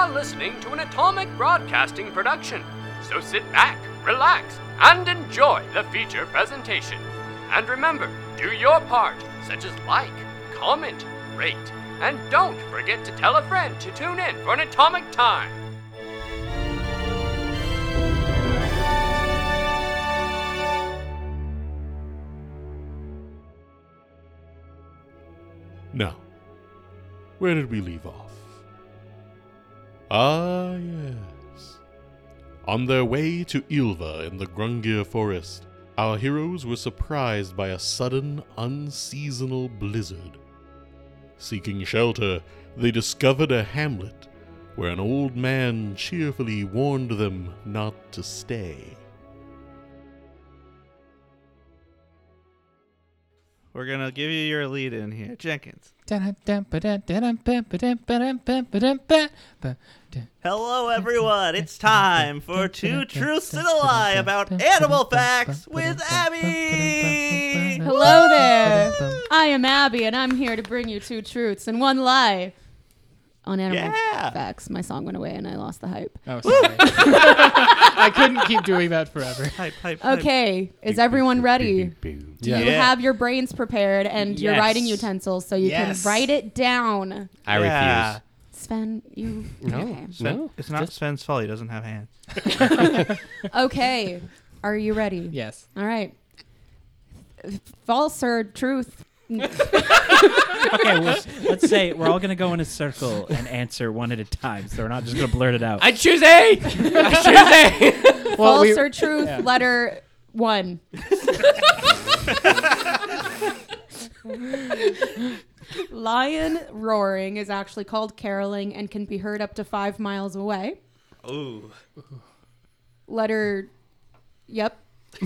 are listening to an Atomic Broadcasting production. So sit back, relax, and enjoy the feature presentation. And remember, do your part, such as like, comment, rate, and don't forget to tell a friend to tune in for an Atomic Time. Now, where did we leave off? Ah, yes. On their way to Ylva in the Grungir forest, our heroes were surprised by a sudden, unseasonal blizzard. Seeking shelter, they discovered a hamlet where an old man cheerfully warned them not to stay. We're going to give you your lead in here. Jenkins. Hello, everyone. It's time for Two Truths and a Lie about animal facts with Abby. Hello there. I am Abby, and I'm here to bring you two truths and one lie on animal facts. My song went away, and I lost the hype. Oh, sorry. I couldn't keep doing that forever. Hype. Okay, is everyone ready? Do Yeah. you have your brains prepared and your Yes. writing utensils so you Yes. can write it down? I refuse. Sven, you... No. Okay. No. It's not Sven's fault. He doesn't have hands. Okay, are you ready? Yes. All right. False or truth? Okay, let's say we're all going to go in a circle and answer one at a time, so we're not just going to blurt it out. I choose A! I choose A! False or truth, letter 1. Lion roaring is actually called caroling and can be heard up to 5 miles away. Ooh. Letter... Yep.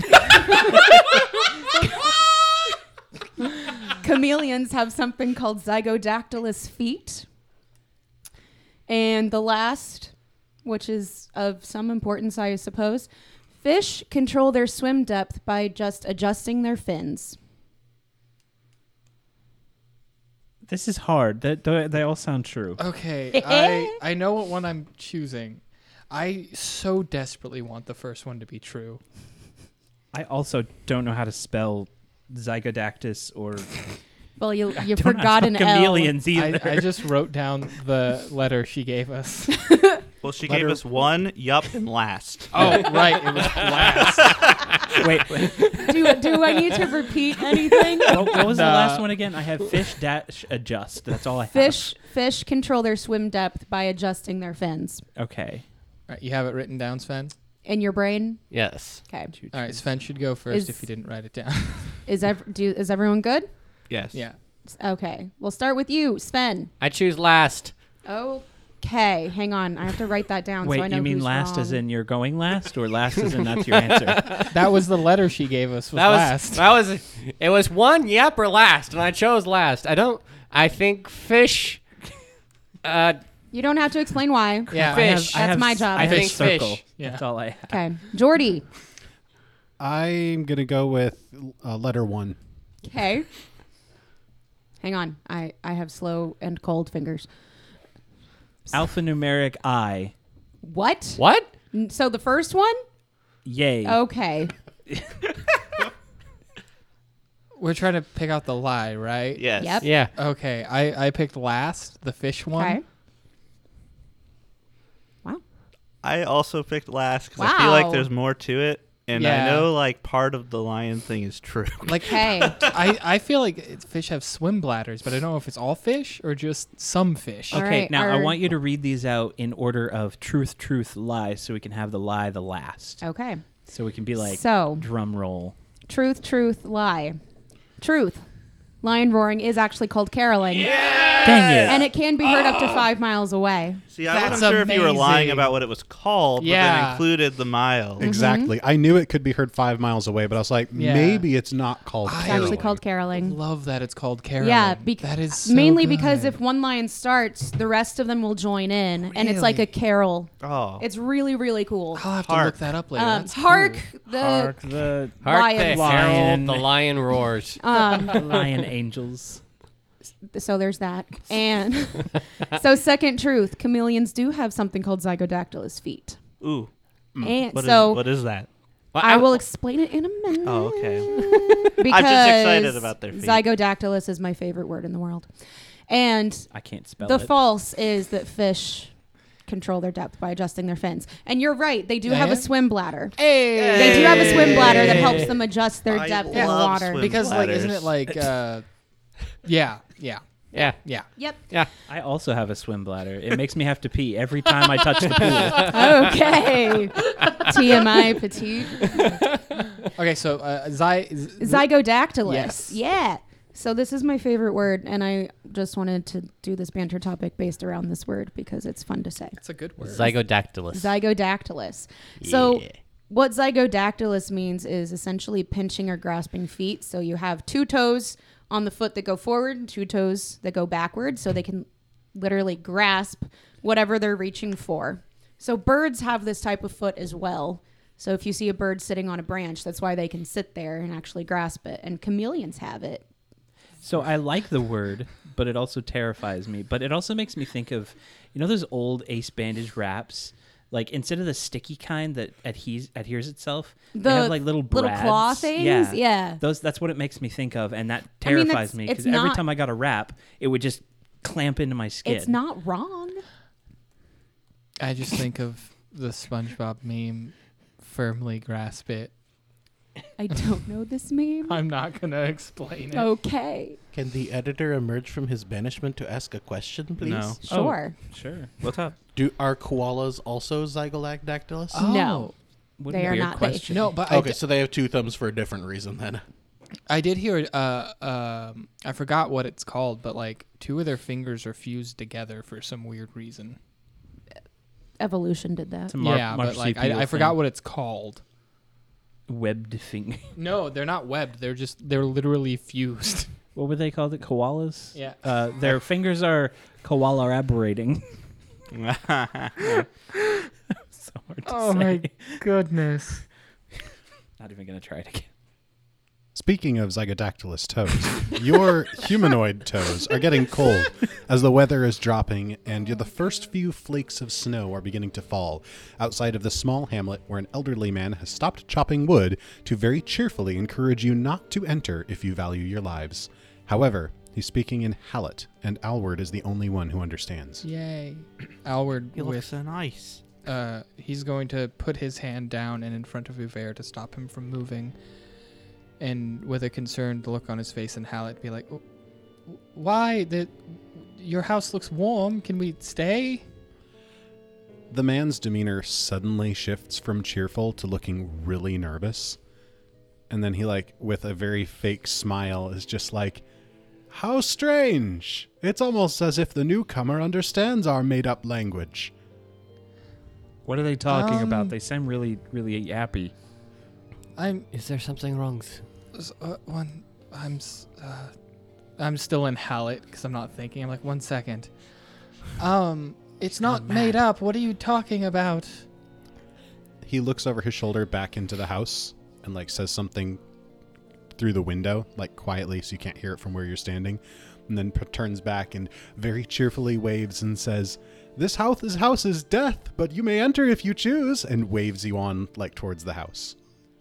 Chameleons have something called zygodactylous feet. And the last, which is of some importance, I suppose, fish control their swim depth by just adjusting their fins. This is hard. They all sound true. Okay, I know what one I'm choosing. I so desperately want the first one to be true. I also don't know how to spell zygodactylus or... Well, you don't forgot know an chameleons L. either. I just wrote down the letter she gave us. Well, she gave us one, yup, and last. Oh, right. It was last. Wait. Do I need to repeat anything? What was the last one again? I have fish dash adjust. That's all I have. Fish control their swim depth by adjusting their fins. Okay. All right, you have it written down, Sven? In your brain? Yes. Okay. All right, Sven should go first if you didn't write it down. Is everyone good? Yes. Yeah. Okay. We'll start with you, Sven. I choose last. Okay. Hang on. I have to write that down Wait, so I know you mean who's last wrong. as in you're going last, or last as in that's your answer? That was the letter she gave us. Last. It was one, yep, or last, and I chose last. I think fish, You don't have to explain why. Yeah. fish. That's my job. I I think think circle. fish. Yeah. That's all I have. Okay. Jordy. I'm going to go with letter 1. Okay. Hang on. I have slow and cold fingers. Alphanumeric I. What? What? So the first one? Yay. Okay. We're trying to pick out the lie, right? Yes. Yep. Yeah. Okay, I picked last, the fish one. Okay. Wow. I also picked last because I feel Wow. like there's more to it. And Yeah. I know, like, part of the lion thing is true. Like, Okay. I feel like fish have swim bladders, but I don't know if it's all fish or just some fish. All Okay, right, now I our- want you to read these out in order of truth, lie, so we can have the lie the last. Okay. So we can be like, So, drum roll. truth, lie. Truth. Lion roaring is actually called caroling. Dang it. And it can be heard up to 5 miles away. See, I That's wasn't sure if you were lying amazing. about what it was called, but Yeah. then included the mile. Exactly. I knew it could be heard 5 miles away, but I was like, Yeah. maybe it's not called It's caroling. actually called caroling. Love that it's called caroling. Yeah, that is so mainly good. because if one lion starts, the rest of them will join in, and it's like a Really? carol. Oh. It's really, really cool. I'll have to Hark. look that up later. That's Hark cool. the Hark the Hark Lion. the herald, the lion roars. lion angels. So there's that. And so second truth, chameleons do have something called zygodactylus feet. Ooh. And What is that? I will explain it in a minute. Oh, okay. Because I'm just excited about their feet. Zygodactylus is my favorite word in the world. And I can't spell the it. false is that fish control their depth by adjusting their fins. And you're right, they do have a swim bladder. Hey. They do have a swim bladder that helps them adjust their I depth in the love water. swim Because like, isn't it bladders. like, yeah. Yeah. Yep. I also have a swim bladder. It makes me have to pee every time I touch the pool. Okay. TMI petite. Okay, so Zygodactylus. Yes. Yeah. So this is my favorite word, and I just wanted to do this banter topic based around this word because it's fun to say. it's a good word. Zygodactylus. Zygodactylus. So what zygodactylus means is essentially pinching or grasping feet. So you have 2 toes on the foot that go forward and 2 toes that go backward, so they can literally grasp whatever they're reaching for. So birds have this type of foot as well. So if you see a bird sitting on a branch, that's why they can sit there and actually grasp it. And chameleons have it. So I like the word, but it also terrifies me. But it also makes me think of, those old Ace Bandage wraps? Like, instead of the sticky kind that adheres itself, they have like little brads. claw things? Yeah. That's what it makes me think of, and that terrifies me because every time I got a wrap, it would just clamp into my skin. It's not wrong. I just think of the SpongeBob meme, firmly grasp it. I don't know this meme. I'm not going to explain it. Okay. Can the editor emerge from his banishment to ask a question, please? No. Sure. Sure. What's up? Are koalas also zygodactylus? No. What They a are weird not. question. No, but Okay, so they have 2 thumbs for a different reason then. I did hear, I forgot what it's called, but like 2 of their fingers are fused together for some weird reason. Evolution did that. It's a But like I forgot what it's called. Webbed finger. No, they're not webbed. They're literally fused. What were they called? It koalas. Yeah. Their fingers are koala-abrating. So hard to say. goodness. Not even gonna try it again. Speaking of zygodactylus toes, your humanoid toes are getting cold as the weather is dropping and the first few flakes of snow are beginning to fall outside of the small hamlet where an elderly man has stopped chopping wood to very cheerfully encourage you not to enter if you value your lives. However, he's speaking in Hallett, and Alward is the only one who understands. Yay. Alward You look with so nice. he's going to put his hand down and in front of Uvair to stop him from moving. And with a concerned look on his face, and Hallett be like, "Why? Your house looks warm. Can we stay?" The man's demeanor suddenly shifts from cheerful to looking really nervous. And then he, with a very fake smile, is just like, "How strange. It's almost as if the newcomer understands our made-up language." What are they talking about? They sound really, really happy. Is there something wrong? I'm still in Hallett because I'm not thinking. I'm like, 1 second. It's not made up. What are you talking about? He looks over his shoulder back into the house and says something through the window, quietly so you can't hear it from where you're standing, and then turns back and very cheerfully waves and says, "This house is death, but you may enter if you choose," and waves you on towards the house.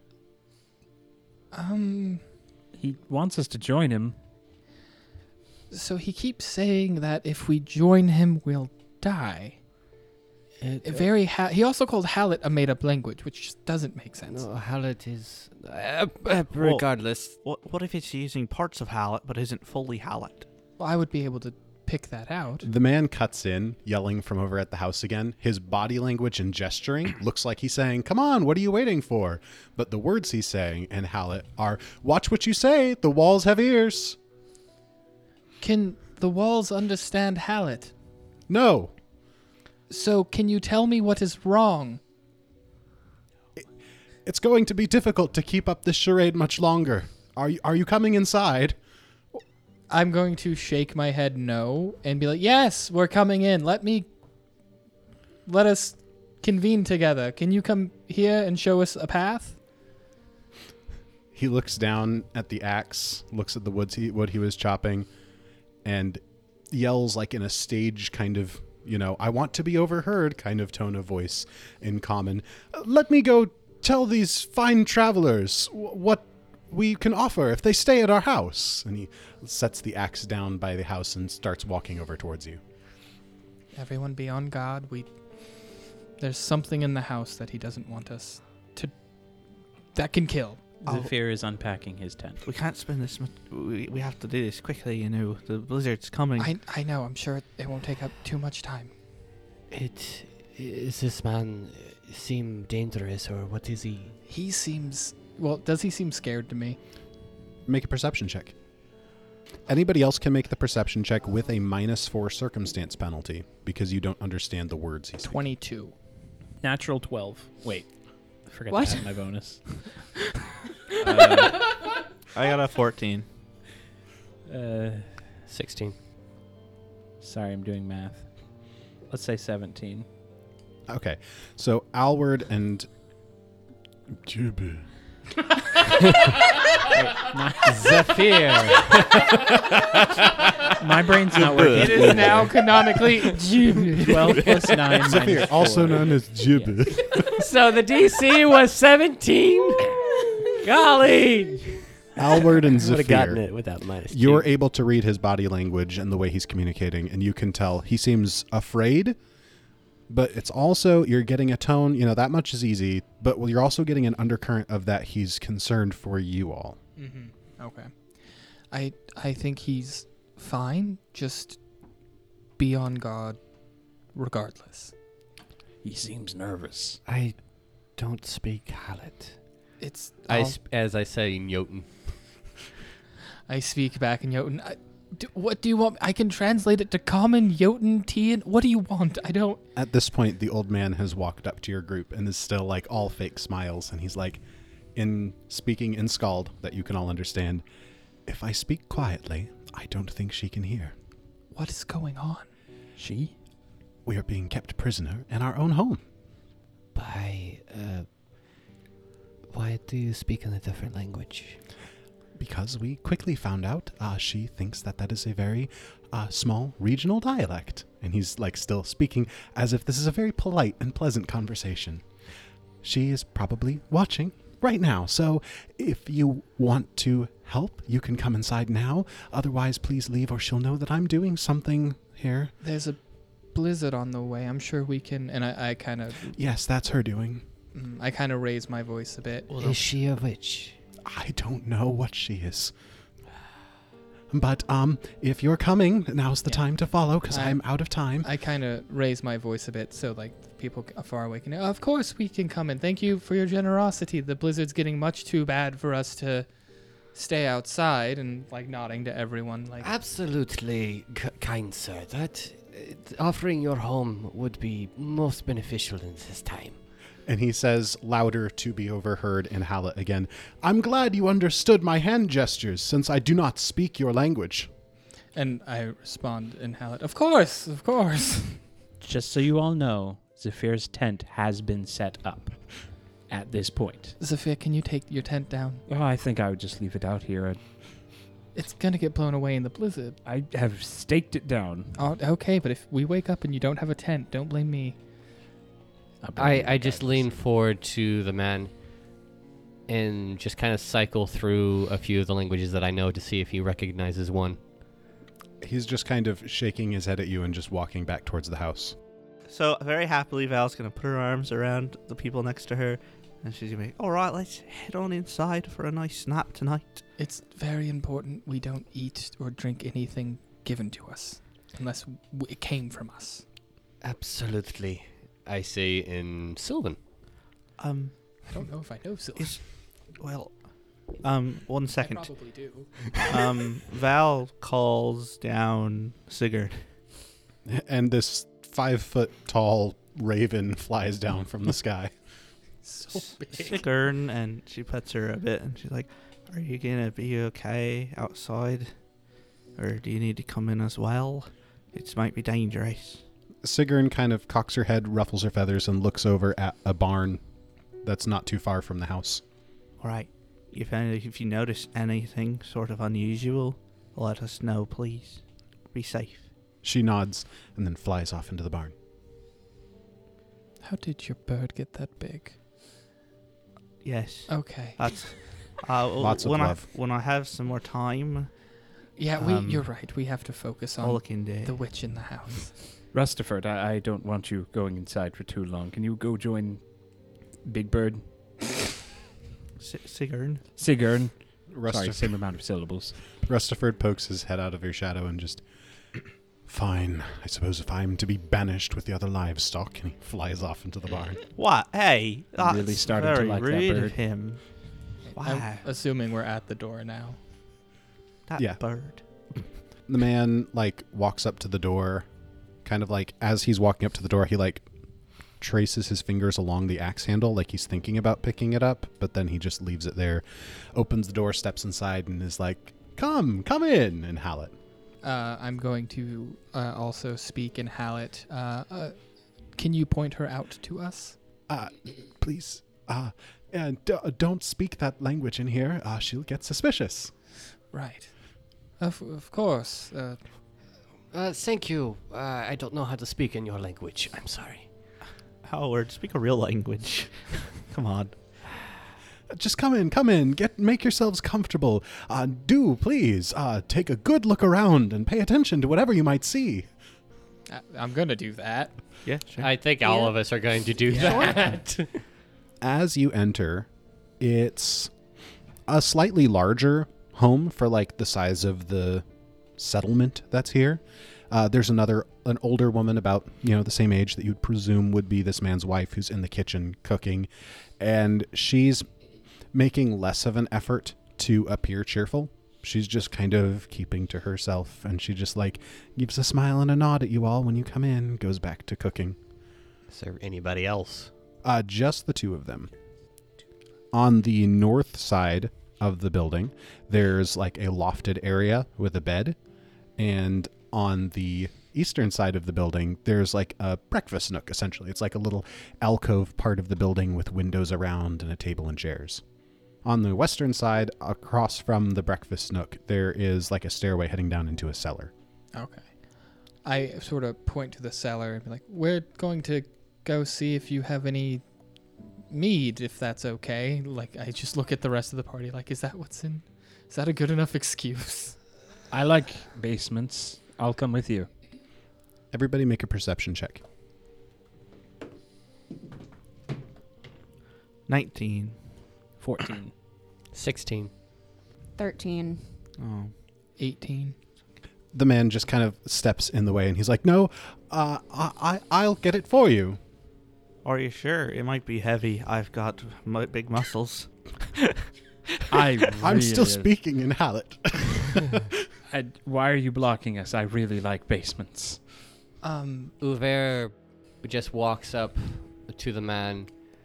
He wants us to join him. So he keeps saying that if we join him, we'll die. He also called Hallett a made-up language, which just doesn't make sense. No, Hallett is... regardless. What if it's using parts of Hallett but isn't fully Hallett? Well, I would be able to pick that out. The man cuts in, yelling from over at the house again. His body language and gesturing looks like he's saying, "Come on, what are you waiting for?" But the words he's saying in Hallett are, "Watch what you say, the walls have ears." Can the walls understand Hallett? No. So can you tell me what is wrong? It's going to be difficult to keep up this charade much longer. Are you coming inside? I'm going to shake my head no and be like, "Yes, we're coming in. Let us convene together. Can you come here and show us a path?" He looks down at the axe, looks at the wood he was chopping, and yells like in a stage kind of, I want to be overheard kind of tone of voice in common. Let me go tell these fine travelers what we can offer if they stay at our house. And he sets the axe down by the house and starts walking over towards you. Everyone be on guard. There's something in the house that he doesn't want us to... that can kill. Zephyr is unpacking his tent. We can't spend this much. We have to do this quickly, The blizzard's coming. I know. I'm sure it won't take up too much time. Is this man seem dangerous, or what is he? He seems... Well, does he seem scared to me? Make a perception check. Anybody else can make the perception check with a -4 circumstance penalty because you don't understand the words he's saying. 22. Natural 12. Wait. I forgot What? to add my bonus. I got a 14. 16. Sorry, I'm doing math. Let's say 17. Okay, so Alward and Jibbe. Zephyr. My brain's not working. It is now canonically... 12 plus 9 Zephyr, minus also 4. known as Jibbe. So the DC was 17. Golly. Alward and Would have gotten Zephyr. it without minus. You're able to read his body language and the way he's communicating, and you can tell he seems afraid, but it's also, you're getting a tone, that much is easy, but you're also getting an undercurrent of that he's concerned for you all. Mm-hmm. Okay. I think he's fine. Just be on guard regardless. He seems nervous. I don't speak Hallett. It's... As I say in Jotun. I speak back in Jotun. What do you want? I can translate it to common Jotun Tian. What do you want? I don't... At this point, the old man has walked up to your group and is still like all fake smiles, and he's like, speaking in Scald that you can all understand, if I speak quietly, I don't think she can hear. What is going on? She? We are being kept prisoner in our own home. Why do you speak in a different language? Because we quickly found out she thinks that is a very small regional dialect. And he's like still speaking as if this is a very polite and pleasant conversation. She is probably watching right now. So if you want to help, you can come inside now. Otherwise, please leave or she'll know that I'm doing something here. There's a blizzard on the way. I'm sure we can... And I kind of... Yes, that's her doing. I kind of raise my voice a bit. Is she a witch? I don't know what she is. But if you're coming, now's the time to follow because I'm out of time. I kind of raise my voice a bit so like people far away can... Of course we can come in. Thank you for your generosity. The blizzard's getting much too bad for us to stay outside, and like nodding to everyone. Like Absolutely, kind sir. That offering your home would be most beneficial in this time. And he says, louder to be overheard in Hallett again, I'm glad you understood my hand gestures, since I do not speak your language. And I respond in Hallett, of course. Just so you all know, Zephyr's tent has been set up at this point. Zephyr, can you take your tent down? Oh, I think I would just leave it out here. It's gonna get blown away in the blizzard. I have staked it down. Oh, okay, but if we wake up and you don't have a tent, don't blame me. I just lean forward to the man and just kind of cycle through a few of the languages that I know to see if he recognizes one. He's just kind of shaking his head at you and just walking back towards the house. So very happily, Val's gonna put her arms around the people next to her, and she's gonna be, all right, let's head on inside for a nice nap tonight. It's very important we don't eat or drink anything given to us, unless it came from us. Absolutely. I say in Sylvan. I don't know if I know Sylvan. Well, 1 second. I probably do. Val calls down Sigurd. And this 5-foot-tall raven flies down from the sky. So big. Sigurd, and she pets her a bit, and she's like, are you gonna be okay outside? Or do you need to come in as well? It might be dangerous. Sigrun kind of cocks her head, ruffles her feathers, and looks over at a barn that's not too far from the house. All right. If you notice anything sort of unusual, let us know, please. Be safe. She nods and then flies off into the barn. How did your bird get that big? Yes. Okay. That's Lots of love. When I have some more time, Yeah, you're right. We have to focus I'll on look into the witch in the house. Rustaford, I don't want you going inside for too long. Can you go join Big Bird? Sigarn. Sorry, Rustaford, same amount of syllables. Rustaford pokes his head out of your shadow and just... Fine. I suppose if I'm to be banished with the other livestock, and he flies off into the barn. What? Hey, that's Really starting to very like that rude bird. of him. Wow. I'm assuming we're at the door now. That Yeah. bird. The man, walks up to the door, kind of as he's walking up to the door, he, traces his fingers along the axe handle like he's thinking about picking it up, but then he just leaves it there, opens the door, steps inside, and is like, come in, and Hallett. I'm going to also speak in Hallett. Can you point her out to us? Please, and don't speak that language in here. She'll get suspicious. Right. Of course. Thank you. I don't know how to speak in your language. I'm sorry. Howard, speak a real language. Come on. Just come in. Make yourselves comfortable. Do, please, take a good look around and pay attention to whatever you might see. I'm going to do that. Yeah, sure. I think all of us are going to do that. As you enter, it's a slightly larger home for the size of the settlement that's here. There's an older woman about the same age that you'd presume would be this man's wife, who's in the kitchen cooking, and she's making less of an effort to appear cheerful. She's just kind of keeping to herself, and she just gives a smile and a nod at you all when you come in, goes back to cooking. Is there anybody else? Just the two of them. On the north side of the building, there's a lofted area with a bed, and on the eastern side of the building, there's a breakfast nook, essentially. It's a little alcove part of the building with windows around and a table and chairs. On the western side, across from the breakfast nook, there is a stairway heading down into a cellar. Okay. I sort of point to the cellar and be like, we're going to go see if you have any mead, if that's okay. I just look at the rest of the party is that what's in? Is that a good enough excuse? I like basements. I'll come with you. Everybody make a perception check. 19. 14. 16. 13. Oh. 18. The man just kind of steps in the way, and he's like, no, I'll get it for you. Are you sure? It might be heavy. I've got big muscles. I'm still speaking in Hallett. Why are you blocking us? I really like basements. Uver just walks up to the man.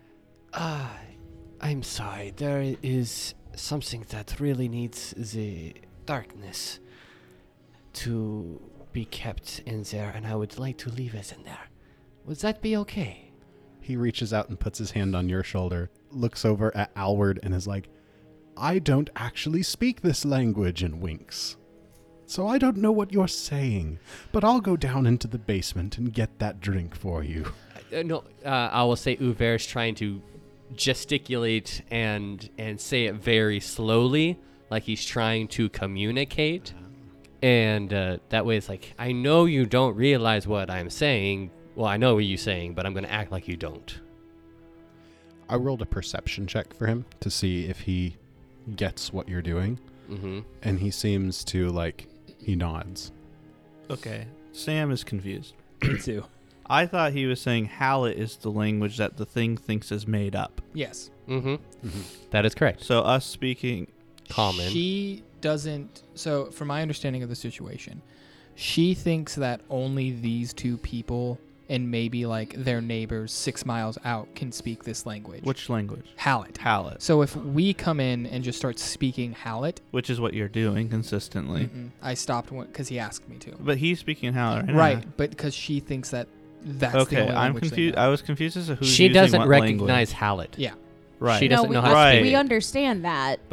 I'm sorry. There is something that really needs the darkness to be kept in there, and I would like to leave it in there. Would that be okay? He reaches out and puts his hand on your shoulder, looks over at Alward, and is like, I don't actually speak this language, and winks. So I don't know what you're saying, but I'll go down into the basement and get that drink for you. I will say Uver's trying to gesticulate and say it very slowly, like he's trying to communicate. And that way it's I know you don't realize what I'm saying. Well, I know what you're saying, but I'm going to act like you don't. I rolled a perception check for him to see if he gets what you're doing. Mm-hmm. And he seems to, he nods. Okay. Sam is confused. Me too. I thought he was saying Hallett is the language that the thing thinks is made up. Yes. Mm-hmm. That is correct. So us speaking Common. She doesn't. So, from my understanding of the situation, she thinks that only these two people and maybe their neighbors 6 miles out can speak this language. Which language? Hallett. Hallett. So if we come in and just start speaking Hallett, Which is what you're doing consistently. I stopped because he asked me to. But he's speaking Hallett right Right, now. but because she thinks that that's the Okay, only I'm language they confused. know. I was confused as to who's She using doesn't what recognize language. Hallett. Yeah. Right. She doesn't we, know how to Right. speak we it. understand that. But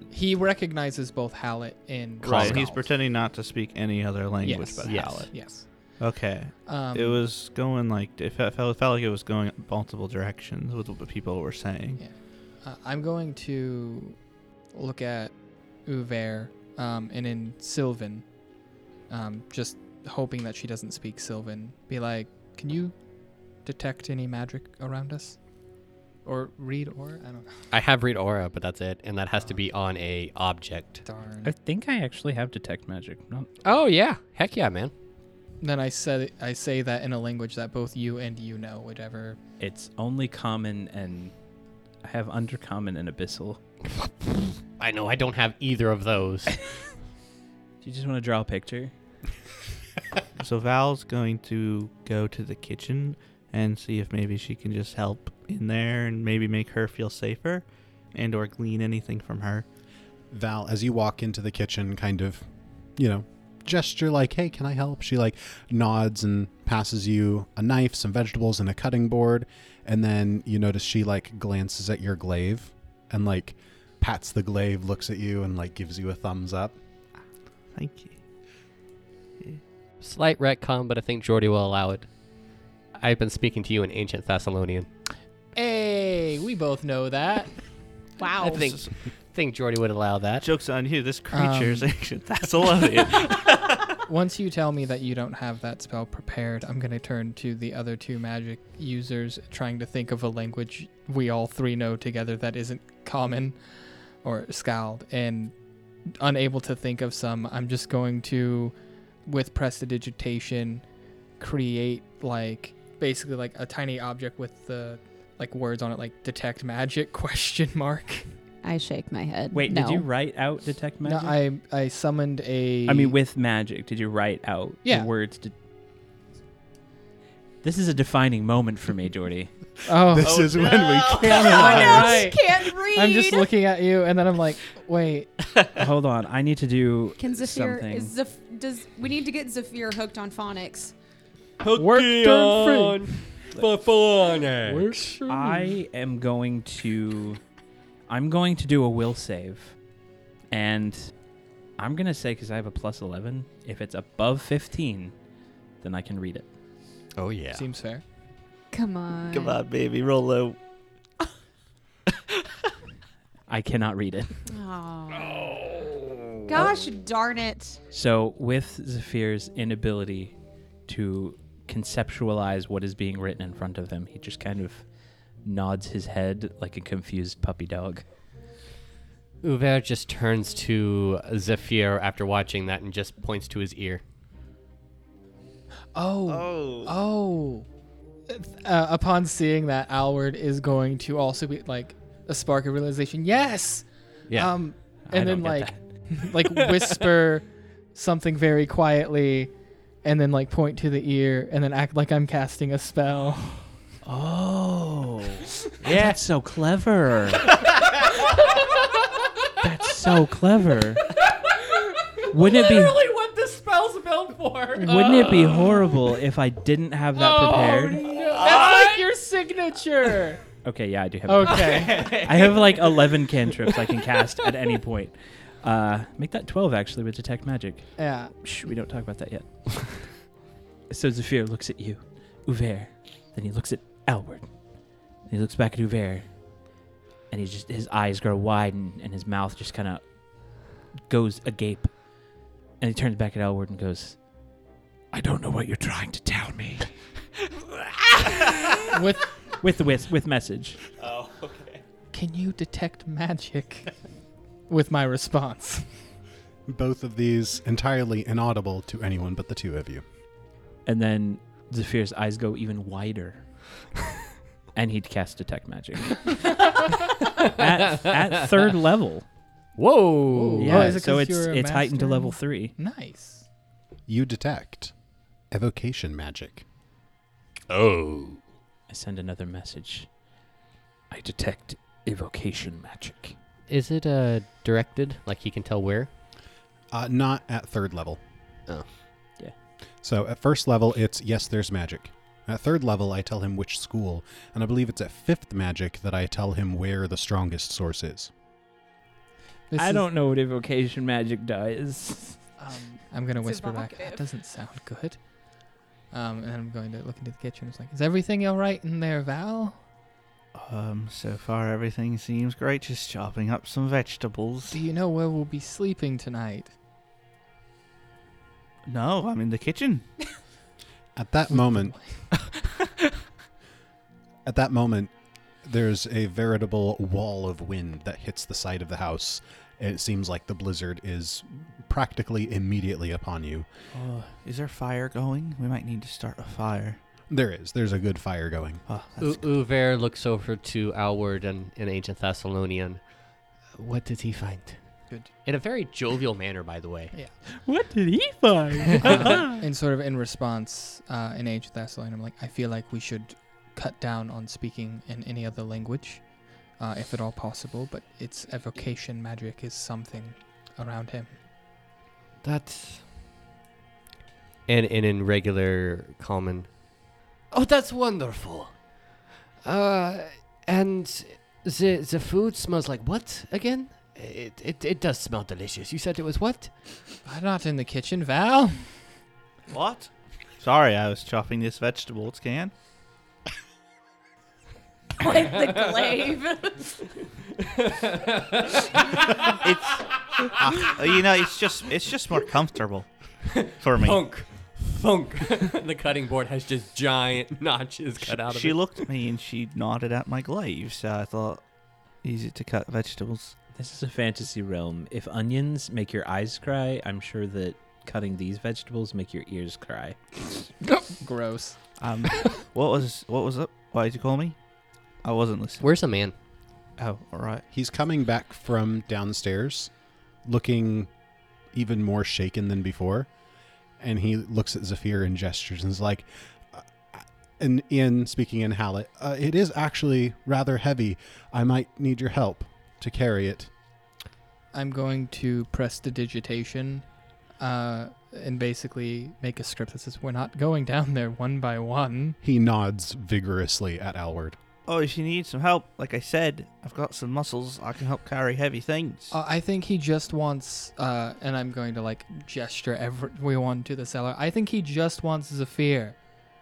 He recognizes both Hallett and Right. He's Scald. pretending not to speak any other language Yes. but Yes. Hallett. Yes. Okay. Um, It was going like it felt like it was going multiple directions with what people were saying. Yeah. I'm going to look at Uver and in Sylvan, just hoping that she doesn't speak Sylvan. Be like, can you detect any magic around us? Or read aura? I don't know. I have read aura, but that's it, and that has to be on a object. Darn. I think I actually have detect magic. No, Oh yeah, heck yeah, man. Then I say that in a language that both you and you know, whatever. it's only common, and I have undercommon and abyssal. I know I don't have either of those. Do you just want to draw a picture? So Val's going to go to the kitchen and see if maybe she can just help in there and maybe make her feel safer and or glean anything from her. Val, as you walk into the kitchen, kind of, gesture like, hey, can I help? She nods and passes you a knife, some vegetables, and a cutting board. And then you notice she glances at your glaive and pats the glaive, looks at you, and gives you a thumbs up. Thank you. Slight retcon, but I think Jordy will allow it. I've been speaking to you in ancient Thessalonian. Hey, we both know that. Wow. I think Jordy would allow that. Joke's on you. This creature's ancient. That's 11. Once you tell me that you don't have that spell prepared, I'm going to turn to the other two magic users, trying to think of a language we all three know together that isn't common or Scald, and unable to think of some. I'm just going to, with prestidigitation, create basically a tiny object with the words on it, detect magic ? I shake my head. Wait, no. did you write out detect magic? No, I summoned a. I mean, with magic, did you write out Yeah. the words? This is a defining moment for me, Jordy. Oh, This is when we I can't. know. I can't read. I'm just looking at you, and then I'm like, wait. Hold on, I need to do Can Zephyr something. does we need to get Zephyr hooked on phonics? Work turn free. I'm going to do a will save, and I'm gonna say, because I have a plus 11, if it's above 15, then I can read it. Oh yeah. Seems fair. Come on. Come on, baby. Roll low. I cannot read it. Oh. Gosh darn it. So with Zephyr's inability to conceptualize what is being written in front of him, he just kind of nods his head like a confused puppy dog. Uver just turns to Zephyr after watching that and just points to his ear. Oh. Upon seeing that, Alward is going to also be a spark of realization. Yes. Yeah. And I then don't get whisper something very quietly, and then point to the ear, and then act like I'm casting a spell. Oh. Yeah. That's so clever. That's so clever. Wouldn't it be what the spell's built for. Wouldn't it be horrible if I didn't have that prepared? That's your signature. Okay, yeah, I do have. Okay. I have 11 cantrips I can cast at any point. Make that 12 actually with detect magic. Yeah. Shh, we don't talk about that yet. So Zephyr looks at you, Uver. Then he looks at Alward. Then he looks back at Uver. And his eyes grow wide, and his mouth just kind of goes agape. And he turns back at Alward and goes, "I don't know what you're trying to tell me." with message. Oh, okay. Can you detect magic? With my response. Both of these entirely inaudible to anyone but the two of you. And then Zephyr's eyes go even wider. And he'd cast detect magic. at third level. Whoa. Yeah, is it so 'cause you're a it's heightened to master? level 3. Nice. You detect evocation magic. Oh. I send another message. I detect evocation magic. Is it directed? Like he can tell where? Not at third level. Oh. Yeah. So at first level, it's yes, there's magic. At third level, I tell him which school, and I believe it's at fifth magic that I tell him where the strongest source is. I don't know what evocation magic does. I'm gonna It's whisper back. evocative. That doesn't sound good. And I'm going to look into the kitchen. It's like, is everything all right in there, Val? So far everything seems great. Just chopping up some vegetables. Do you know where we'll be sleeping tonight? No, I'm in the kitchen. At that moment, there's a veritable wall of wind that hits the side of the house, and it seems like the blizzard is practically immediately upon you. Oh, is there fire going? We might need to start a fire. There's a good fire going. Oh, that's Uver looks over to Alward and in Ancient Thessalonian. What did he find? Good. In a very jovial manner, by the way. What did he find? And sort of in response, in Ancient Thessalonian, I'm like, I feel like we should cut down on speaking in any other language, if at all possible, but its evocation magic is something around him. That's... And in regular common... Oh, that's wonderful. And the food smells like what again? It does smell delicious. You said it was what? I'm not in the kitchen, Val. What? Sorry, I was chopping this vegetable can. Like the glaive. It's just more comfortable for me. Thunk. Thunk. The cutting board has just giant notches cut out of it. She looked at me and she nodded at my glaive, so I thought, easy to cut vegetables. This is a fantasy realm. If onions make your eyes cry, I'm sure that cutting these vegetables make your ears cry. Gross. What was it? Why did you call me? I wasn't listening. Where's the man? Oh, all right. He's coming back from downstairs, looking even more shaken than before. And he looks at Zephyr and gestures and is like, and Ian, speaking in Hallett, it is actually rather heavy. I might need your help to carry it. I'm going to press the digitation and basically make a script that says, we're not going down there one by one. He nods vigorously at Alward. Oh, if you need some help, like I said, I've got some muscles. I can help carry heavy things. I think he just wants, and I'm going to like gesture everyone to the cellar. I think he just wants Zephyr.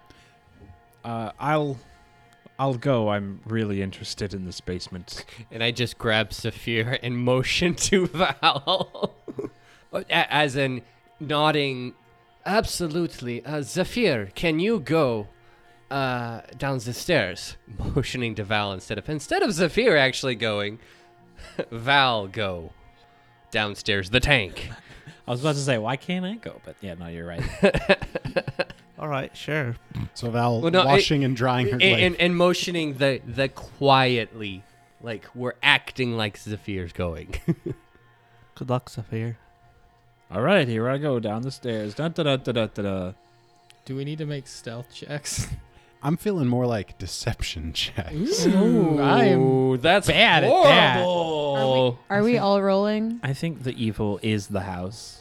I'll go. I'm really interested in this basement. And I just grab Zephyr and motion to Val. As in nodding, absolutely. Zephyr, can you go down the stairs? Motioning to Val instead of Zephyr actually going, Val go downstairs the tank. I was about to say, why can't I go? But yeah, no, you're right. All right, sure. So Val washing and drying her glaive. And motioning the quietly, like we're acting like Zephyr's going. Good luck, Zephyr. All right, here I go down the stairs. Dun, da, da, da, da, da, da. Do we need to make stealth checks? I'm feeling more like deception checks. Ooh, I'm that's bad at that. horrible. Are we all rolling? I think the evil is the house.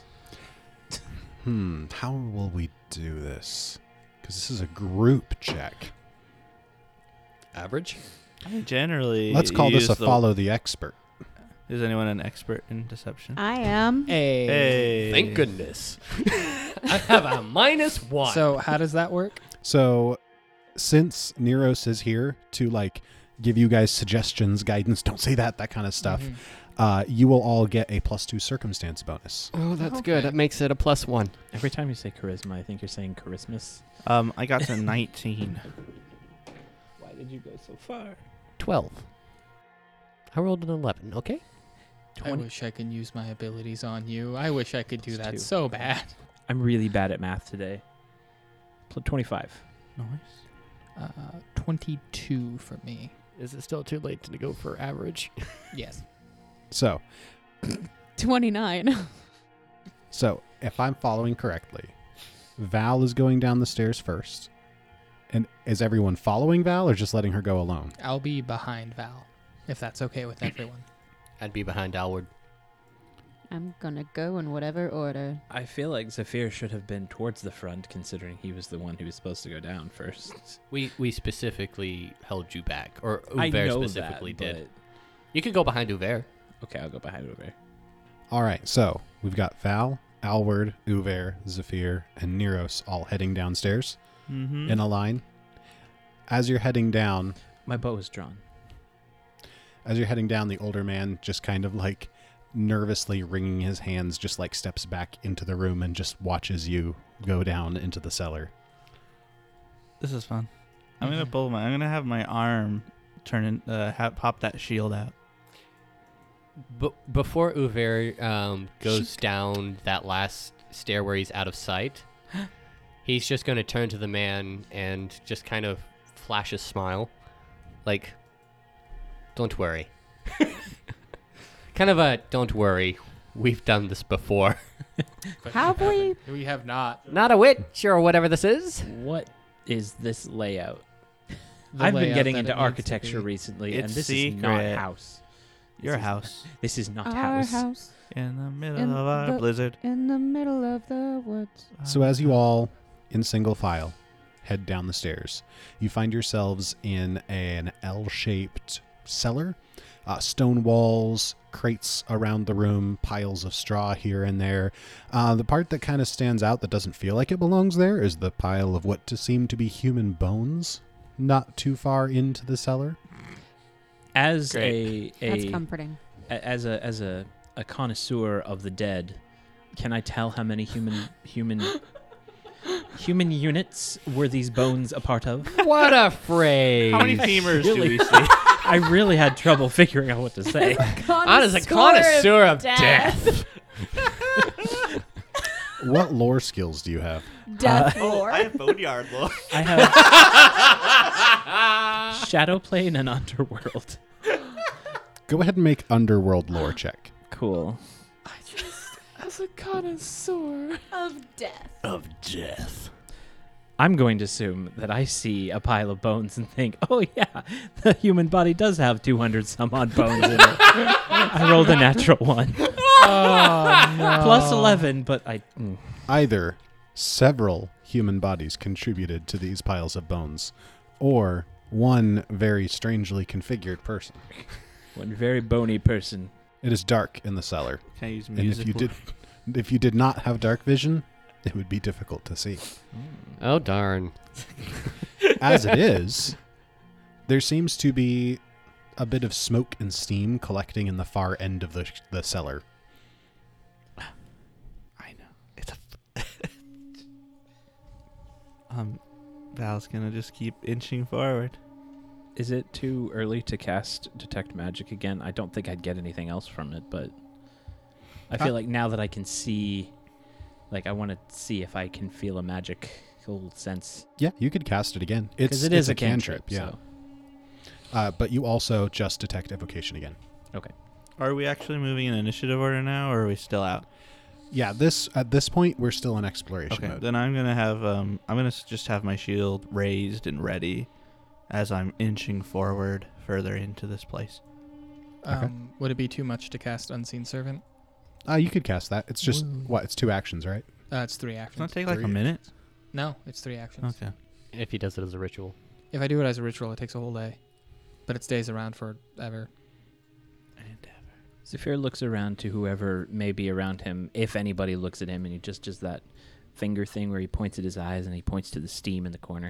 How will we do this? Because this is a group check. Average? Generally, Let's call this use a follow the expert. Is anyone an expert in deception? I am. Hey. Thank goodness. I have a -1. So how does that work? So, since Neros is here to like give you guys suggestions, guidance, don't say that kind of stuff, you will all get a +2 circumstance bonus. Oh, that's good. That makes it a +1. Every time you say charisma, I think you're saying Christmas. I got to 19. Why did you go so far? 12. I rolled an 11. Okay. I wish I could use my abilities on you. I wish I could do that +2. so bad. I'm really bad at math today. 25. Nice. 22 for me. Is it still too late to go for average? Yes. So, 29. So, if I'm following correctly, Val is going down the stairs first. And is everyone following Val or just letting her go alone? I'll be behind Val, if that's okay with everyone. I'd be behind Alward. I'm gonna go in whatever order. I feel like Zephyr should have been towards the front, considering he was the one who was supposed to go down first. We specifically held you back, or I Uver know specifically that, did. You could go behind Uver. Okay, I'll go behind over. All right, so we've got Val, Alward, Uver, Zephyr, and Neros all heading downstairs Mm-hmm. in a line. As you're heading down, My bow is drawn. the older man just kind of like nervously wringing his hands, just like steps back into the room and just watches you go down into the cellar. This is fun. I'm gonna have my arm turn in, pop that shield out. Before Uver goes down that last stair where he's out of sight, he's just going to turn to the man and just kind of flash a smile. Like, don't worry. Kind of a, don't worry, we've done this before. Have we? We have not. Not a witch or whatever this is. What is this layout? The I've been layout getting that into it needs to architecture be. recently, It's and this is not secret. house. Your house This is not Our house. house in the middle In of our the- blizzard. in the middle of the woods. So as you all, in single file, head down the stairs, you find yourselves in an L-shaped cellar. Stone walls, crates around the room, piles of straw here and there. The part that kind of stands out that doesn't feel like it belongs there is the pile of what to seem to be human bones, not too far into the cellar. As That's a comforting. as a connoisseur of the dead, can I tell how many human units were these bones a part of? What a phrase. How many femurs do Really? we see? I really had trouble figuring out what to say. I was a connoisseur of death. What lore skills do you have? Death lore. I have boneyard lore. I have Shadowplane and Underworld. Go ahead and make Underworld lore check. Cool. As a connoisseur. of death. Of death. I'm going to assume that I see a pile of bones and think, oh yeah, the human body does have 200 some odd bones in it. I rolled a natural one. Oh, no. Plus 11, but Either several human bodies contributed to these piles of bones, or one very strangely configured person. one very bony person. It is dark in the cellar, Can I use and music? if you did not have dark vision, it would be difficult to see. Oh, darn. As it is, there seems to be a bit of smoke and steam collecting in the far end of the cellar. I know. It's a. Val's gonna just keep inching forward. Is it too early to cast Detect Magic again? I don't think I'd get anything else from it, but I feel like now that I can see, like I want to see if I can feel a magical sense. Yeah, you could cast it again. Because it is a cantrip. yeah. So. But you also just detect evocation again. Are we actually moving in initiative order now, or are we still out? Yeah, at this point we're still in exploration Okay, mode. then I'm gonna have just have my shield raised and ready as I'm inching forward further into this place. Okay. Would it be too much to cast Unseen Servant? You could cast that. It's just Woo. it's 2 actions, right? It's 3 Doesn't actions. it take like a 3 minute? No, it's 3 actions. Okay. If he does it as a ritual. If I do it as a ritual, it takes a whole day. But it stays around forever. Zephyr looks around to whoever may be around him, if anybody looks at him, and he just does that finger thing where he points at his eyes and he points to the steam in the corner.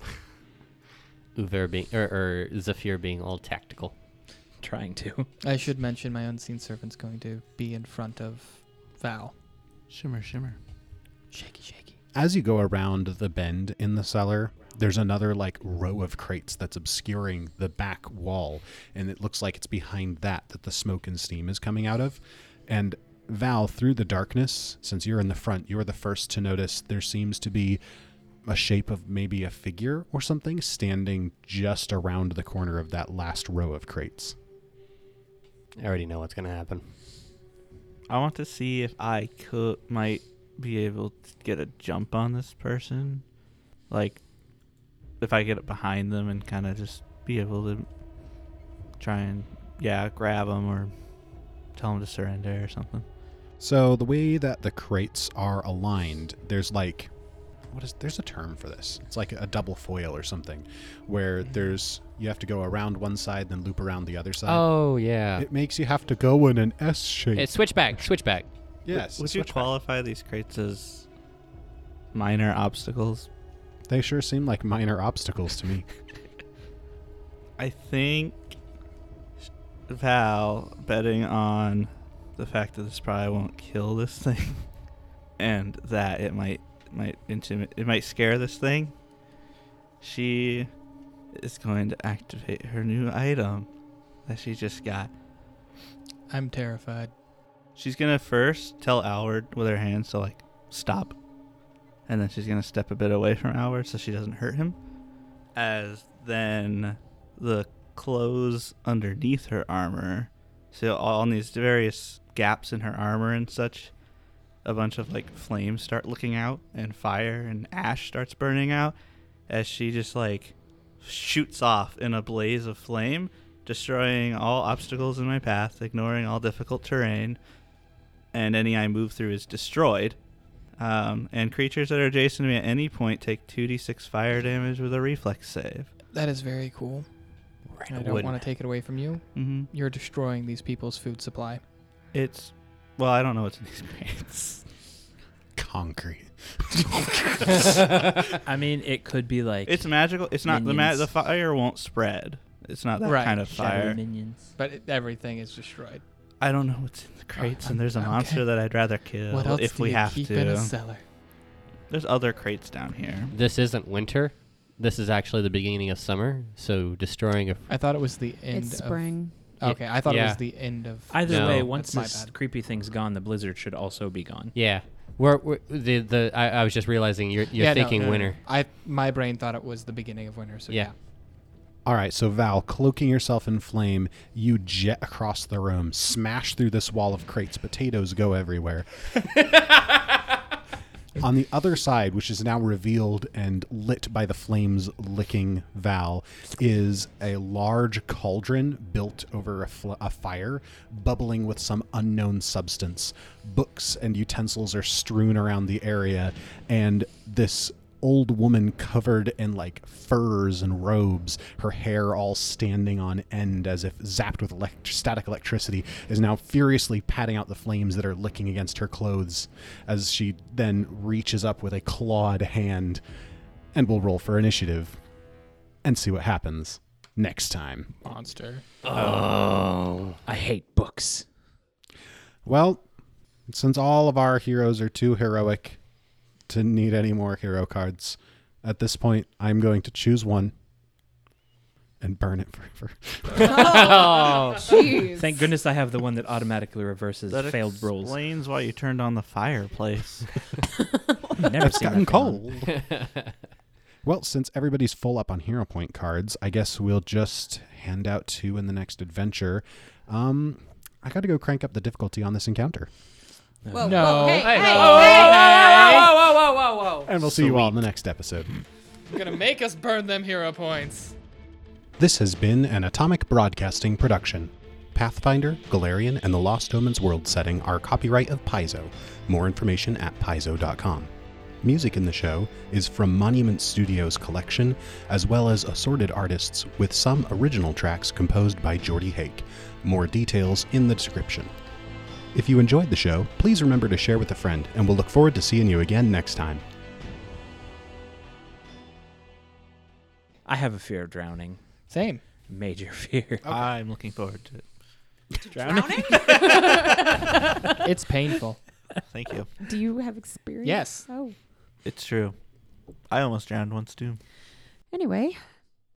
Uver being, or Zephyr being all tactical. Trying to. I should mention my Unseen Servant's going to be in front of Val. Shimmer, shimmer. Shaky, shaky. As you go around the bend in the cellar, there's another row of crates that's obscuring the back wall, and it looks like it's behind that the smoke and steam is coming out of. And Val, through the darkness, since you're in the front, you're the first to notice there seems to be a shape of maybe a figure or something standing just around the corner of that last row of crates. I already know what's going to happen. I want to see if I might be able to get a jump on this person. Like, if I get it behind them and kind of just be able to try and, grab them or tell them to surrender or something. So the way that the crates are aligned, there's there's a term for this. It's like a double foil or something, where you have to go around one side, then loop around the other side. Oh, yeah. It makes you have to go in an S shape. It's switchback. Yes. Would you qualify these crates as minor obstacles? They sure seem like minor obstacles to me. I think Val, betting on the fact that this probably won't kill this thing, and that it might scare this thing, she is going to activate her new item that she just got. I'm terrified. She's gonna first tell Alward with her hands to stop, and then she's gonna step a bit away from Alward so she doesn't hurt him. As then the clothes underneath her armor, so all these various gaps in her armor and such, a bunch of flames start looking out, and fire and ash starts burning out as she just shoots off in a blaze of flame, destroying all obstacles in my path, ignoring all difficult terrain, and any I move through is destroyed. And creatures that are adjacent to me at any point take 2d6 fire damage with a reflex save. That is very cool. I don't want to take it away from you. Mm-hmm. You're destroying these people's food supply. I don't know what's in these crates. Concrete. I mean, it could be it's magical. It's not the fire won't spread. It's not that kind of fire. Minions. But everything is destroyed. I don't know what's in the crates, and there's a monster that I'd rather kill what else if do we you have keep to. in a cellar? There's other crates down here. This isn't winter. This is actually the beginning of summer, so destroying I thought it was the end It's spring. Okay, I thought it was the end of... Either No. way, once That's my this bad. creepy thing's gone, the blizzard should also be gone. Yeah. I was just realizing you're thinking winter. My brain thought it was the beginning of winter, so yeah. All right, so Val, cloaking yourself in flame, you jet across the room, smash through this wall of crates. Potatoes go everywhere. On the other side, which is now revealed and lit by the flames licking Val, is a large cauldron built over a fire, bubbling with some unknown substance. Books and utensils are strewn around the area, and this old woman covered in furs and robes, her hair all standing on end as if zapped with static electricity, is now furiously patting out the flames that are licking against her clothes as she then reaches up with a clawed hand. And we'll roll for initiative and see what happens next time. Monster. Oh, I hate books. Well, since all of our heroes are too heroic to need any more hero cards, at this point I'm going to choose one and burn it forever. Oh, jeez. Thank goodness I have the one that automatically reverses That failed rolls. explains why you turned on the fireplace. Never It's seen gotten that thing on. cold. Well, since everybody's full up on hero point cards, I guess we'll just hand out 2 in the next adventure. I got to go crank up the difficulty on this encounter. Whoa, No. whoa, hey, Hey, hey, whoa, hey, whoa. And we'll see you all in the next episode. You're going to make us burn them hero points. This has been an Atomic Broadcasting production. Pathfinder, Galarian, and the Lost Omens world setting are copyright of Paizo. More information at paizo.com. Music in the show is from Monument Studios' collection, as well as assorted artists, with some original tracks composed by Jordy Hake. More details in the description. If you enjoyed the show, please remember to share with a friend, and we'll look forward to seeing you again next time. I have a fear of drowning. Same. Major fear. I'm looking forward to it. Drowning? It's painful. Thank you. Do you have experience? Yes. Oh. It's true. I almost drowned once too. Anyway,